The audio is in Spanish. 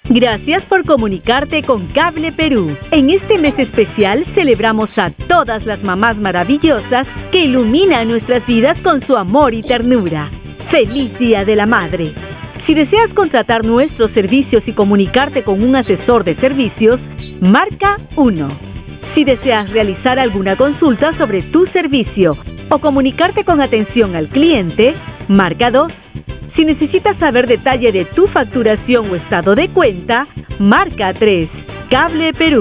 Gracias por comunicarte con Cable Perú. En este mes especial celebramos a todas las mamás maravillosas que iluminan nuestras vidas con su amor y ternura. ¡Feliz Día de la Madre! Si deseas contratar nuestros servicios y comunicarte con un asesor de servicios, marca 1. Si deseas realizar alguna consulta sobre tu servicio o comunicarte con atención al cliente, marca 2. Si necesitas saber detalle de tu facturación o estado de cuenta, marca 3. Cable Perú.